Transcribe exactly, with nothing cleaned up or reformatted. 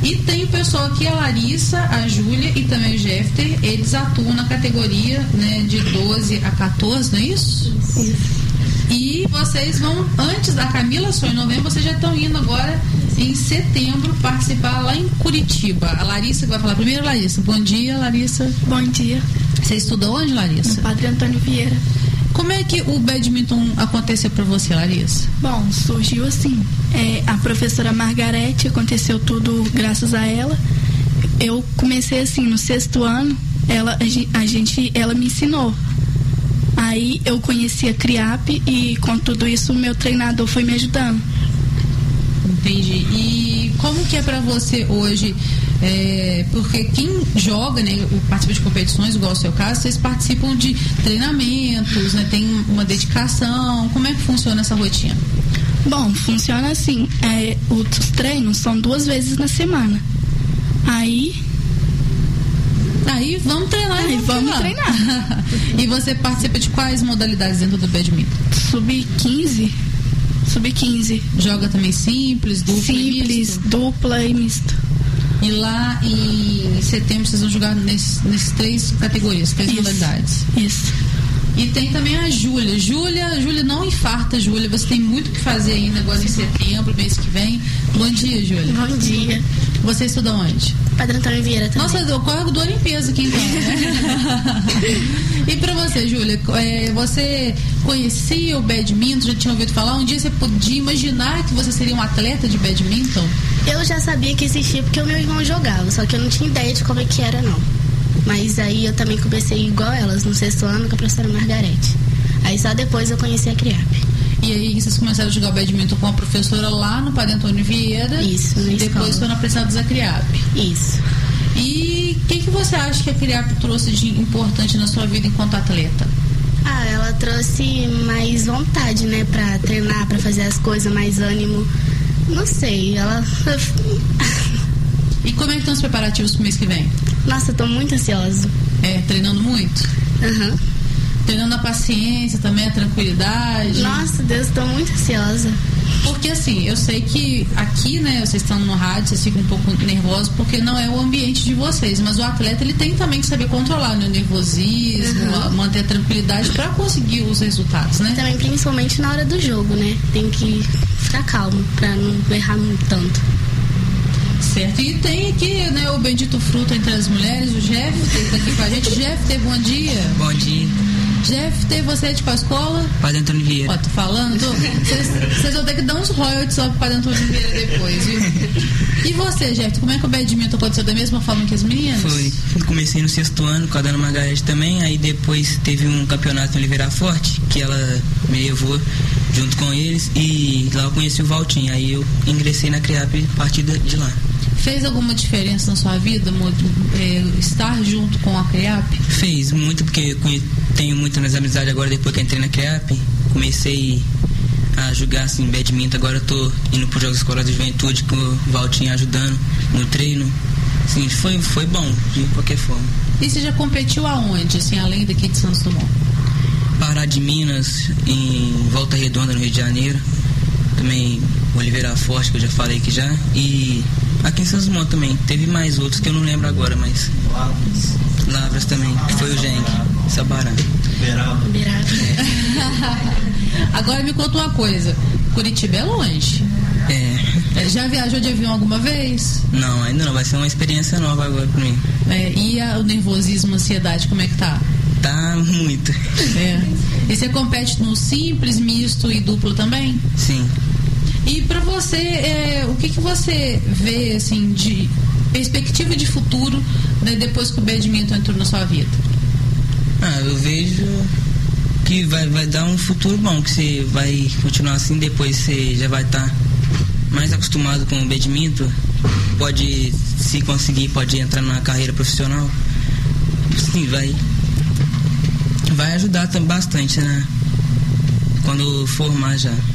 E tem o pessoal aqui, a Larissa, a Júlia e também o Jeffter, eles atuam na categoria, né, de doze a quatorze, não é isso? Isso. E vocês vão, antes da Camila, só em novembro, vocês já estão indo agora em setembro participar lá em Curitiba. A Larissa que vai falar primeiro. Larissa, bom dia, Larissa. Bom dia. Você estuda onde, Larissa? No Padre Antônio Vieira. Como é que o badminton aconteceu para você, Larissa? Bom, surgiu assim, é, a professora Margarete, aconteceu tudo graças a ela. Eu comecei assim, no sexto ano, ela, a gente, ela me ensinou. Aí eu conheci a CRIAP e com tudo isso o meu treinador foi me ajudando. Entendi. E como que é pra você hoje? É, porque quem joga, né, participa de competições, igual ao seu caso, vocês participam de treinamentos, né, tem uma dedicação. Como é que funciona essa rotina? Bom, funciona assim, é, os treinos são duas vezes na semana. Aí Aí vamos treinar Aí e vamos, vamos treinar. E você participa de quais modalidades dentro do badminton? sub quinze. sub quinze. Joga também simples, dupla simples, e misto? dupla e misto. E lá em setembro vocês vão jogar nesses, nesses três categorias, três Isso. modalidades. Isso. E tem também a Júlia. Júlia, Júlia, não infarta, Júlia. Você tem muito o que fazer ainda agora em setembro, mês que vem. Bom dia, Júlia. Bom dia. Você estuda onde? Padre Antônio Vieira também. Nossa, eu corro do Olimpíada aqui então, né? E pra você, Júlia, é, você conhecia o badminton, já tinha ouvido falar? Um dia você podia imaginar que você seria um atleta de badminton? Eu já sabia que existia porque o meu irmão jogava, só que eu não tinha ideia de como é que era, não. Mas aí eu também comecei igual elas, no sexto ano, com a professora Margarete. Aí só depois eu conheci a CRIAP. E aí vocês começaram a jogar badminton com a professora lá no Padre Antônio Vieira. Isso, na e depois escola. foram apressados da CRIAP. Isso. E o que, que você acha que a CRIAP trouxe de importante na sua vida enquanto atleta? Ah, ela trouxe mais vontade, né, pra treinar, pra fazer as coisas, mais ânimo. Não sei, ela... E como é que estão os preparativos pro mês que vem? Nossa, eu tô muito ansiosa. É, treinando muito? Aham. Uhum. Treinando a paciência também, a tranquilidade? Nossa, Deus, tô muito ansiosa. Porque assim, eu sei que aqui, né, vocês estão no rádio, vocês ficam um pouco nervosos porque não é o ambiente de vocês, mas o atleta ele tem também que saber controlar, né, o nervosismo, uhum. manter a tranquilidade para conseguir os resultados, né? Também principalmente na hora do jogo, né? Tem que ficar calmo para não errar tanto. Certo, e tem aqui, né, o bendito fruto entre as mulheres, o Jeff, que tá aqui com a gente. Jeff, bom dia. Bom dia. Jeff, você é de qual escola? Padre Antônio Vieira. Ó, tô falando, vocês vão ter que dar uns royalties só pro Padre Antônio Vieira depois, viu? E você, Jeff, como é que o badminton aconteceu da mesma forma que as meninas? Foi, comecei no sexto ano com a Dona Margarete também, aí depois teve um campeonato em Oliveira Forte, que ela me levou junto com eles, e lá eu conheci o Valtinho, aí eu ingressei na CRIAP a partir de lá. Fez alguma diferença na sua vida, é, estar junto com a CRIAP? Fez, muito, porque eu tenho muitas amizades agora depois que entrei na CRIAP. Comecei a jogar assim, badminton, agora eu tô indo para os Jogos Escolares de Juventude com o Valtinho ajudando no treino. Assim, foi, foi bom, de qualquer forma. E você já competiu aonde, assim, além daqui de Santos Dumont? Pará de Minas, em Volta Redonda, no Rio de Janeiro. Também Oliveira Forte, que eu já falei aqui já. E aqui em Santos Dumont também. Teve mais outros que eu não lembro agora, mas... Lavras. Lavras também, que foi o Genk. Sabará. Beraba. Beraba. Agora me conta uma coisa. Curitiba é longe. É. Já viajou de avião alguma vez? Não, ainda não. Vai ser uma experiência nova agora pra mim. É, e a, o nervosismo, a ansiedade, como é que tá? Tá muito. É. E você compete no simples, misto e duplo também? Sim. E pra você, é, o que que você vê, assim, de perspectiva de futuro, né, depois que o badminton entrou na sua vida? Ah, eu vejo que vai, vai dar um futuro bom, que você vai continuar assim, depois você já vai estar tá mais acostumado com o badminton, pode, se conseguir, pode entrar na carreira profissional. Sim, vai vai ajudar bastante, né? Quando formar já.